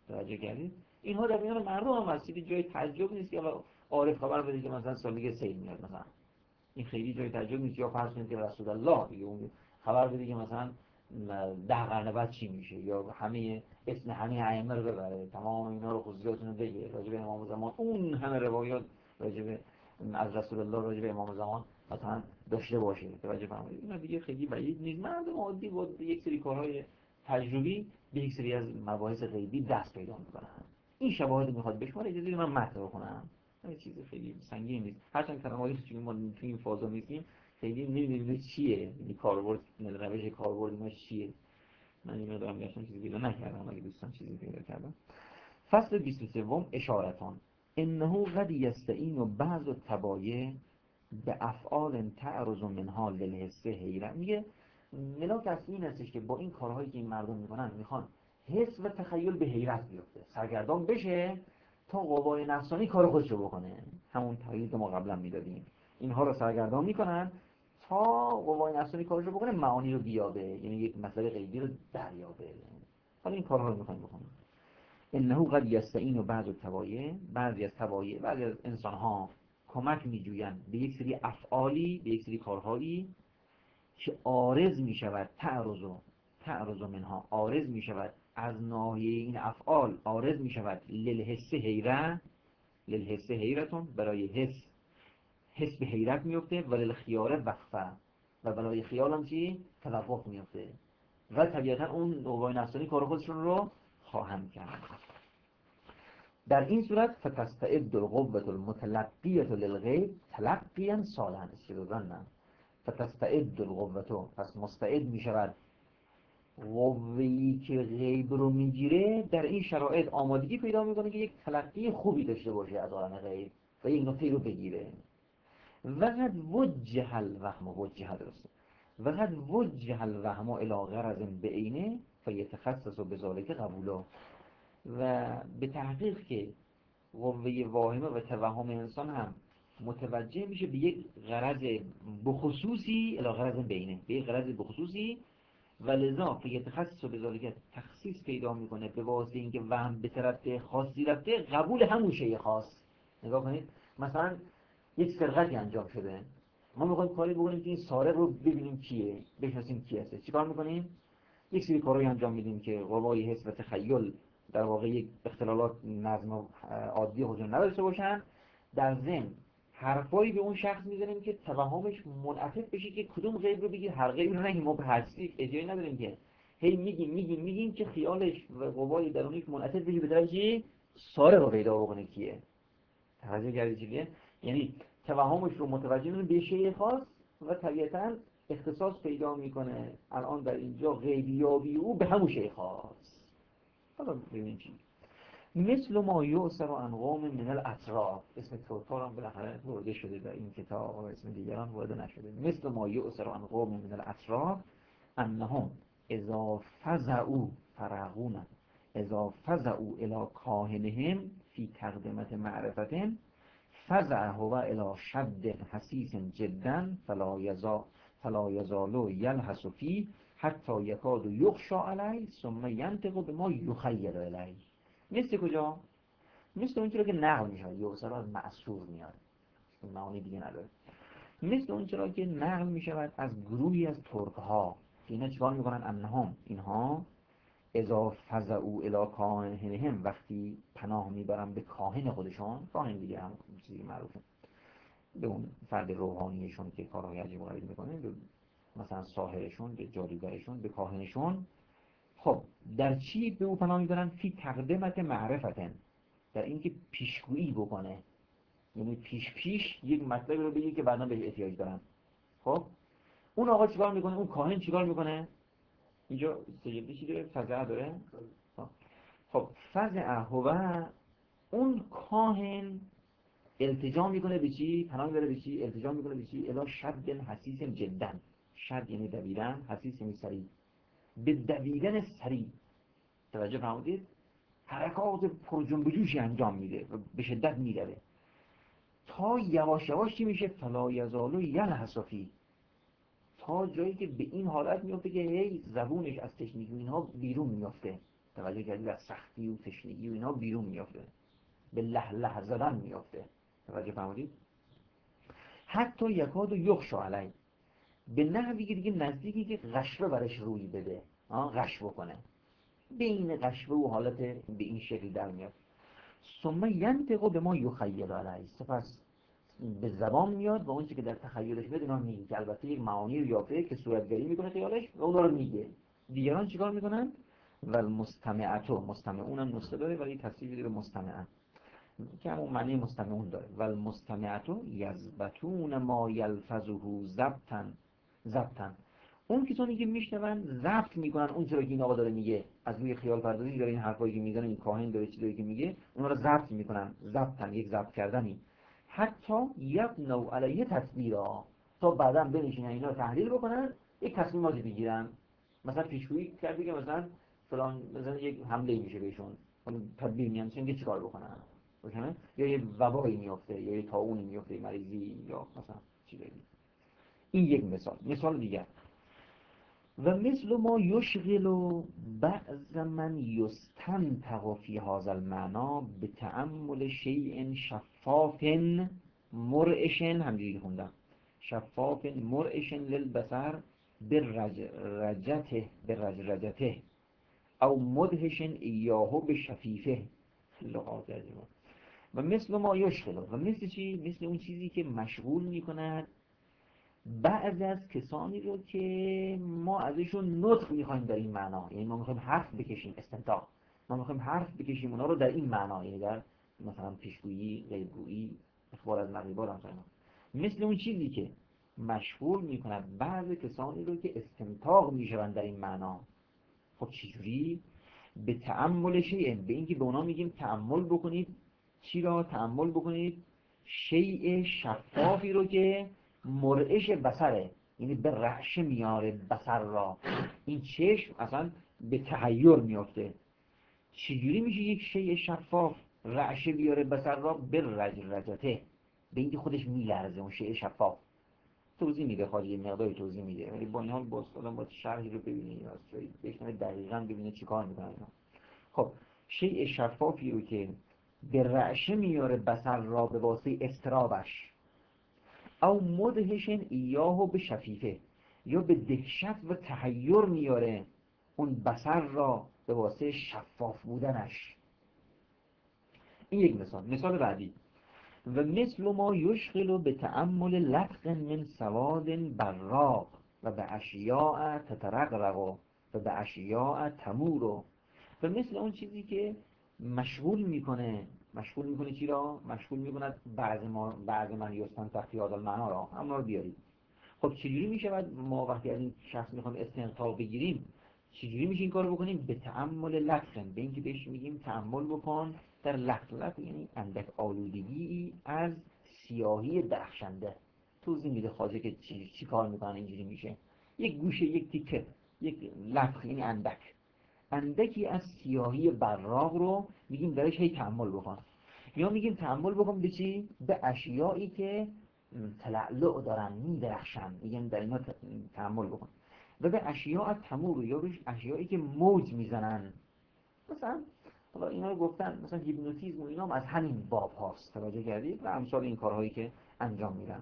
[SPEAKER 1] توجه کردید؟ اینها در میان مردم هم هست، جای تعجب نیست که عارف خبر بده که مثلا سالیگ سیل میاد مثلا، این خیلی جای تعجب نیست. یا فرض کنید که رسول الله دیگه اون خبر بده که مثلا ده قرن بعد چی میشه، یا همه اسم همه ائمه رو ببره، تمام اینا رو خصوصیاتون رو بگه راجع به امام زمان، اون همه روایات راجع به از رسول الله راجع به امام زمان مثلا داشته باشه. توجه فرمایید اینا دیگه خیلی بعید نیست. مردم عادی با یک سری کارهای تجربی به یک سری از مباحث غیبی دست پیدا میکنن. این شواهد میخواد بشماره، اجازه بدید من متن بخونم، همین چیز خیلی سنگین نیست. هرچند کلماتی چون ما تو این فازا نیستیم خیلی نمیدونیم چیه، یعنی کاربرد روش کاربرد ما چیه. من اینو دارم گشتم چیزی پیدا نکردم، اگه دوستان چیزی پیدا کردم. فصل بیست و سه اشارتان انه قد یستعین بعض التبایع به افعال تعرض منها للحس حیرت. میگه ملاک اصلی این هستش که با این کارهایی که این مردم میکنن میخوان حس و تخیل به حیرت بیفته، سرگردان بشه تا قوای نفسانی کار خودشو بکنه. همون تحلیلی که ما قبلا میدادیم، اینها رو سرگردان میکنن تا قوای نفسانی کارشو بکنه، معانی رو بیابه، یعنی یک مسئله غیبی رو دریابه. حالا این کارها رو میخوایم بکنیم. انه قد یستعین بعض التبایع، بعضی از تبایع، بعضی از انسانها کمک میجویند به یک سری افعالی، به یک سری کارهایی که عارض میشود، تعرض و تعرض منها عارض میشود از ناحیه این افعال، عارض میشود للحس حیرت، للحس حیرتون برای حس، حس به حیرت میفته، و للخیال وقفه، و برای خیال هم چی؟ توقف میفته، و طبیعتا اون قوای نفسانی کار خودشون رو خواهند کرد. در این صورت فتستعد القوة المتلقیة للغیب تلقیا صالحا استعداداً. فتستعد القوة، پس مستعد می شود قوه‌ای که غیب رو میگیره، در این شرایط آمادگی پیدا میکنه که یک تلقی خوبی داشته باشه از عالم غیب و یک نکته رو بگیره. وقد وجه الوهم، وجه درسته، وقد وجه الوهم الی غرض بعینه فیتخصص بذلک قبولا. و به تحقیق که قوه واهمه و توهم انسان هم متوجه میشه به یک غرض بخصوصی، الی غرض بینه، به یک غرض بخصوصی، و لذا فیتخصص بذلک تخصیص پیدا میکنه به واسطه اینکه وهم به طرف خاصی رفته، قبول همون شیء خاص. نگاه کنید مثلا یک سرقتی انجام شده، ما میخوایم کاری بکنیم که این سارق رو ببینیم کیه، بشناسیم کی هست. چیکار میکنیم؟ یک سری کارهایی انجام میدیم که قوای حس و تخیل در واقع یک اختلالات نظم عادی خودشون نداشته باشن، در ضمن حرفایی به اون شخص میزنیم که توهمش منعطف بشه که کدوم غیب رو بگیر، هر غیب رو نگیم. ما به هستی اجازه نداریم که هی میگیم میگیم میگیم که خیالش و قوای درونیش منعطف بشه به طرف چی؟ سارق رو پیدا بکنه کیه. توجه کردید چیه؟ یعنی توهمش رو متوجه میشه به شیء خاص و طبیعتاً اختصاص پیدا میکنه الان در اینجا غیبیابی او به همون شیء خاص. حالا ببینید چی مثل ما یؤثر عن قوم من الاطراف، اسم توتار هم بالاخره ورده شده در این کتاب و اسم دیگران ورده نشده. مثل ما یؤثر عن قوم من الاطراف انهم اذا فزعوا فرغون، اذا فزعوا الى کاهنهم فی تقدمت معرفت فزع هو الى شد حسیس جدا فلا یزال فلا یزال یلحس فی حتی یکاد یخشى علی ثم ینطق بما یخیل الی. مثل کجا؟ مثل اون چرا که نقل میشه، یؤثر از معصور میاد، معانی دیگه نداره. مثل اون چرا که نقل میشود از گروهی از ترک ها که اینا چیکار میکنن؟ انهم، اینها اذا فزعوا الی کاهنهم، وقتی پناه میبرن به کاهن خودشون، کاهن دیگه هم چیزی معروفه به اون فرد روحانیشون که کارهای عجیب و غریب میکنه، به مثلا ساحرشون، به جادوگرشون، به کاهنشون. خب در چی به او پناه میبرن؟ فی تقدمت معرفتن، در اینکه پیشگویی بکنه، یعنی پیش پیش یک مطلبی رو بگه که بعدا بهش احتیاج دارن. خب اون آقا چیکار میکنه؟ اون کاهن چیکار میکنه؟ اینجا سجدی چی داره؟ فزع داره؟ خب فزع هو، اون کاهن التجا میکنه به چی؟ پناه میبره به چی؟ التجا میکنه به چی؟ الی شد حسیس جدا. شد یعنی دویدن، حسیس یعنی سریع، به دویدن سریع. توجه فرمودید؟ حرکات پر جنب و جوشی انجام میده و به شدت میدوه تا یواش یواش چی میشه؟ فلا یزال یلحس فی، تا جایی که به این حالت میفته که هی زبونش از تشنیک اینها بیرون میافته. توجه کردید، از سختی و تشنگی و اینا بیرون میافته، به له له زدن میافته. توجه فرمودید؟ حتی یکاد و یخشا علی، به نحوی که دیگه نزدیکی که غشوه برش روی بده، غشوه کنه، بین غشوه و حالت به این شکل در میاد. ثم ینطق به ما یخیل علی، سپس به زبان میاد و اون چیزی که در تخیلش میاد اینا میگه، که البته یک معانی رو یافته که صورتگری میکنه خیالش و اونا رو میگه. دیگران چیکار میکنن؟ و المستمعتو، مستمعون هم نسخه داره ولی تصریح میده به مستمعن که همون معنی مستمعون داره. و المستمعتو یضبطون ما یلفظه ضبطا ضبطا، اون کسانی که میشنون ضبط میکنن اون چیزی که این آقا داره میگه، از روی خیال پردازی داره این حرفایی که میزنه، این کاهن داره چیزی که میگه اونها رو ضبط میکنن، ضبطا، یک ضبط کردنی. حتی یبنوا علیه تدبیرا، تا بعداً بنشینن اینا رو تحلیل بکنن، یک تصمیماتی بگیرن. مثلا پیشگویی کرده که مثلا فلان مثلا یک حمله میشه بهشون، تدبیر میان چه چیکار بکنن، روشنه؟ یا یه وبایی میفته یا یه طاعونی میفته، مریضی یا مثلا چیزی. این یک مثال. مثال دیگر، و مثل ما یشغل بعض من یستنطق فی هذا المعنی به تأمل شیء شفاف مرعش، همجوری خوندم، شفاف مرعش للبصر بالرجته بالرجته او مدهش ایاه بشفیفه لغات عجیبه. و مثل ما یشغل، و مثل چی؟ مثل اون چیزی که مشغول میکند بعض از کسانی رو که ما ازشون نطق میخوایم در این معنا، یعنی ما میخوایم حرف بکشیم، استنطاق، ما میخوایم حرف بکشیم اونا رو در این معنا، یعنی در مثلا پیشگویی، غیبگویی، اخبار از مغیبا هم مثلا، مثل اون چیزی که مشغول میکند بعض کسانی رو که استنطاق میشوند در این معنا. خب چجوری؟ به تأمل شیء، به اینکه به اونا میگیم تأمل بکنید. چی را تأمل بکنید؟ شیء شفافی رو که مرعش بصره، یعنی به رعشه میاره بصر را، این چشم اصلا به تحیر میافته. چجوری میشه یک شیء شفاف رعشه بیاره بصر را؟ به رج رجته، به اینکه خودش میلرزه. اون شیء شفاف توضیح میده، خواهی مقداری توضیح میده، ولی با این حال باز آدم باید شرحی رو ببینید، بشنوه دقیقاً ببینه چی کار میکنه اینا. خب شیء شفافی رو که به رعشه میاره بصر را به واسطه استرابش، او مدهشن ایاهو به شفیفه، یا به دهشت و تحیر میاره اون بصر را به واسطه شفاف بودنش. این یک مثال. مثال بعدی، و مثل ما یشغل به تأمل لطق من سواد براق و به اشیاء تترقرق و به اشیاء تمور، و مثل اون چیزی که مشغول میکنه، مشغول میکنه چی را؟ مشغول میکنه بعض ما بعض من یستن تحت المعنا را، همون رو بیارید. خب چجوری میشه بعد ما وقتی از این شخص میخوایم استنطاق بگیریم، چجوری میشه این کار بکنیم؟ به تأمل لطخن، به اینکه بهش میگیم تأمل بکن در لطخ. لطخ یعنی اندک آلودگی از سیاهی درخشنده. توضیح میده خواجه که چی, چی کار میکنن اینجوری میشه. یک گوشه، یک تیکه، یک لطخ یعنی اندک، اندکی از سیاهی براق رو میگیم درش هی تأمل بکن. یا میگیم تأمل بکن به چی؟ به اشیایی که تلألؤ دارن، میدرخشن، میگیم در اینا تأمل بکن. و به اشیاء تمور، یا به اشیایی که موج میزنن. مثلا حالا اینا رو گفتن مثلا هیپنوتیزم و اینا هم از همین باب هاست، توجه کردید؟ و امثال این کارهایی که انجام میدن،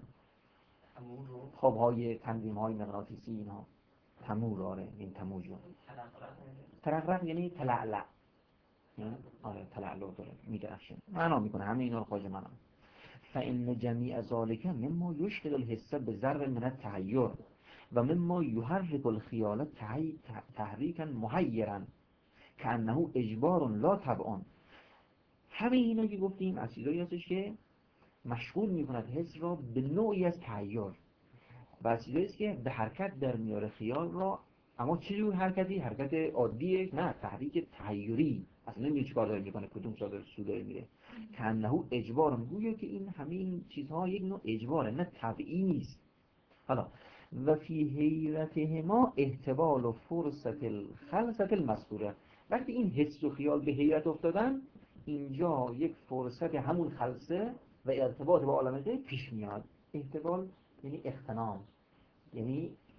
[SPEAKER 1] خوابهای تنظیم های مغناطیسی، اینا تمور. آره این تمور جون ترقرق یعنی تلعلع، یعنی آره تلعلع داره، میدرخشه، معنا میکنه همه اینا رو خواجه معنا. فإن جمیع ذالک مما یشغل الحس بذر من التحیر و مما یحرک الخیال تحریکا محیرا کأنه اجبار لا طبع. همه اینا که گفتیم از چیزایی هستش که مشغول میکند حس را به نوعی از تحیر، و از چیزایی است که به حرکت در میاره خیال را. اما چه جور حرکتی؟ حرکت عادیه؟ نه، تحریک تحیری. اصلا نمیدونی چیکار داره میکنه، کدوم سا داره سو داره میره. کأنه اجبار، گویا که این همه این چیزها یک نوع اجباره، نه طبعی نیست. حالا و فی حیرتهما احتمال و فرصت الخلصت المذکوره، وقتی این حس و خیال به حیرت افتادن، اینجا یک فرصت همون خلصه و ارتباط با عالم غیب پیش میاد. احتمال یعنی اغتنام، یعنی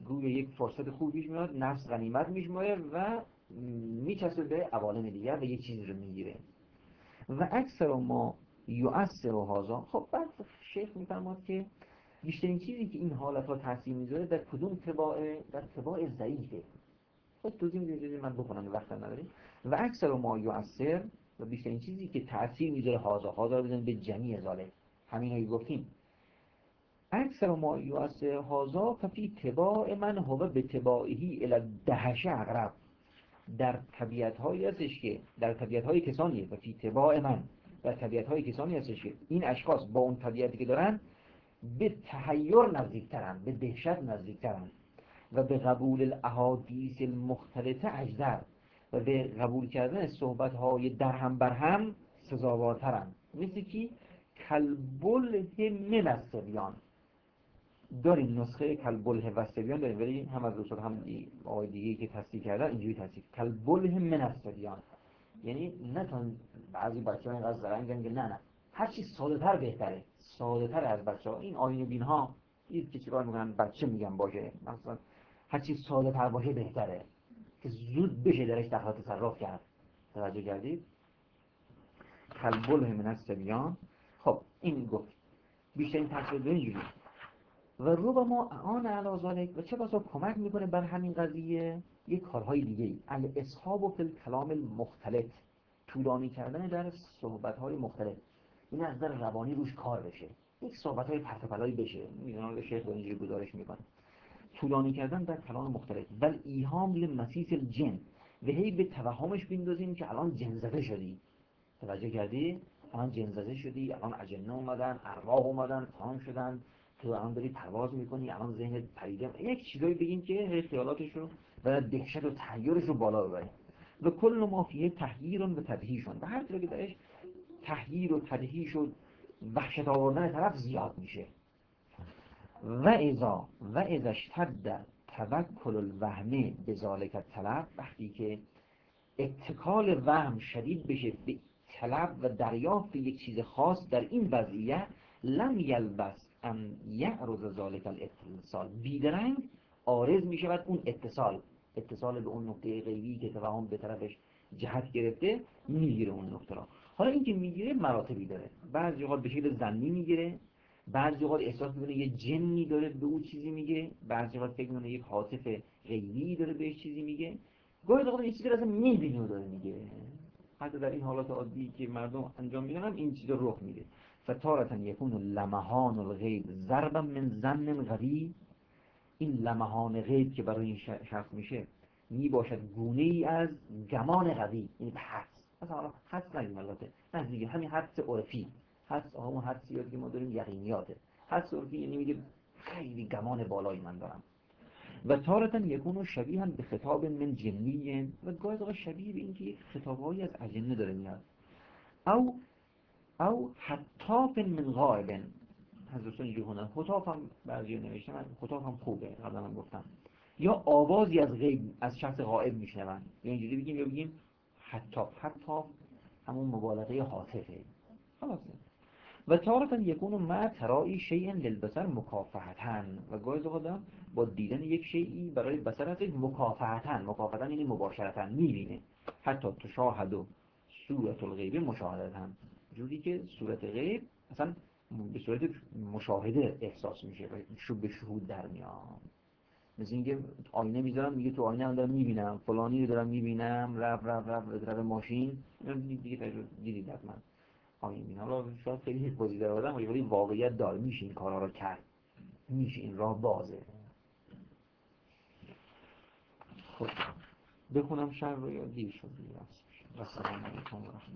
[SPEAKER 1] روی یک فرصت خوب پیش میاد، نفس غنیمت میشماره و میچسبه به عوالم دیگر و یک چیزی رو میگیره. و اکثر ما یؤثر هذا. خب بعد شیخ میفرماد که بیشترین چیزی که این حالت ها تاثیر میذاره در کدوم تباع، در تباع ضعیفه. خب توضیح میدونید من بکنم وقت نداریم. و اکثر ما یؤثر، و بیشترین چیزی که تاثیر میذاره هذا، هذا رو بزنید به جمیع ذالک، همین رو گفتیم. اکثر ما یؤثر هذا ففی تباع من هو به تباعهی الی الدهش اقرب. در طبیعت هایی هستش که در طبیعت های کسانیه و فی تباع من، در طبیعت های کسانی هستش که این اشخاص با اون طبیعتی که دارن به تحیر نزدیکترن، به دهشت نزدیکترن و به قبول الاحادیث المختلطه اجدر، و به قبول کردن صحبت های درهم برهم سزاوارترن. مثل کی؟ کلبله من الصبیان. داریم نسخه کلبله و الصبیان داریم، ولی هم از رسول هم آقای دیگه که تصدیق کردن اینجوری تصدیق کلبله من الصبیان، یعنی نه تا بعضی بچه‌ها اینقدر زرنگن که نه نه هر چی ساده تر بهتره، ساده تر از بچه‌ها. این آینه بین ها این که چیکار میکنن، بچه میگن باشه، مثلا هر چی ساده تر باشه بهتره که زود بشه درش دخل تصرف کرد. توجه کردید؟ کلبله من الصبیان. خب این گفت بیشترین تاثیر به اینجوری. و رو با ما آن علا ذالک، و چه بسا کمک میکنه بر همین قضیه یک کارهای دیگه ای، الاصحاب و فی الکلام المختلط، طولانی کردن در صحبت‌های مختلف، این از در روانی روش کار بشه، یک صحبت‌های پرت و پلایی بشه. میدونم شیخ اینجوری گزارش میکنه، طولانی کردن در کلام مختلف. بل ایهام لمسیس الجن، و هی به توهمش بندازیم که الان جن زده شدی. توجه کردی؟ الان جن زده شدی، الان اجنه اومدن، ارواح اومدن، فهم شدن، تو الان داری پرواز میکنی، الان ذهنت پریده. یک چیزایی بگیم که خیالاتش رو و دهشت و تحیرش رو بالا ببریم. و کل ما فیه تحییر و تدهیشون، و هر چیزی که درش تحییر و تدهیش و وحشت آوردن طرف زیاد میشه. و اذا و اذا اشتد توکل الوهم بذالک الطلب، وقتی که اتکال وهم شدید بشه به طلب و دریافت یک چیز خاص در این وضعیت، لم یلبس ان یعرض ذالک الاتصال، بیدرنگ عارض میشه بعد اون اتصال اتصال به اون نقطه غیبی که توهم به طرفش جهت گرفته میگیره اون نقطه را. حالا این که میگیره مراتبی داره، بعضی اوقات به شکل ظنی میگیره، بعضی اوقات احساس میکنه یه جنی داره به اون چیزی میگه، بعضی اوقات فکر میکنه یک حاطف غیبی داره بهش چیزی میگه، گاهی اوقات این چیزی رو اصلا میبینه و داره میگه. حتی در این حالات عادی که مردم انجام میدن هم این چیزا رخ میده. فتارة یکون لمحان الغیب ضربا من ظن قوی، این لمحان غیب که برای این شخص میشه می باشد گونه ای از گمان قوی، یعنی به حدس، مثلا حدس نگیم البته، نزدیک همین حدس عرفی، حدس همون حدسی که ما داریم یقینیاته. حدس عرفی یعنی میگه خیلی گمان بالایی من دارم. و تارتن یکونو شبیه هم به خطاب من جنیه، و گاهی اوقات شبیه به اینکه یک خطابهایی از اجنه داره میاد. او او حتاف من غائب، حضرت اینجوری خوندن، خطاف هم بعضی نوشتن، خطاف هم خوبه، قبلا هم گفتم. یا آوازی از غیب از شخص غائب میشنون، یا اینجوری بگیم یا بگیم حتاف. حتاف همون مبالغه حاطفه. خلاصه. و تارتاً یکونو ما ترایی شیئا للبصر مکافحتاً، و گاهی اوقات با دیدن یک شیئی برای بصر هست مکافحتاً، مکافحتاً یعنی مباشرتاً میبینه. حتی تشاهد صورت الغیب مشاهدتاً، جوری که صورت غیب اصلا به صورت مشاهده احساس میشه و شو به شهود در میاد. مثل اینکه آینه میذارم میگه تو آینه من دارم میبینم فلانی رو دارم میبینم، رب رب رب به طرف ماشین دیگه تجربه دیدید حتما. آینه حالا شاید خیلی بازی در آدم ولی واقعیت داره، میشه این کارها رو کرد، میشه این راه بازه. خب بخونم شر رو یا دیر شد دیگه. السلام علیکم و رحمت الله.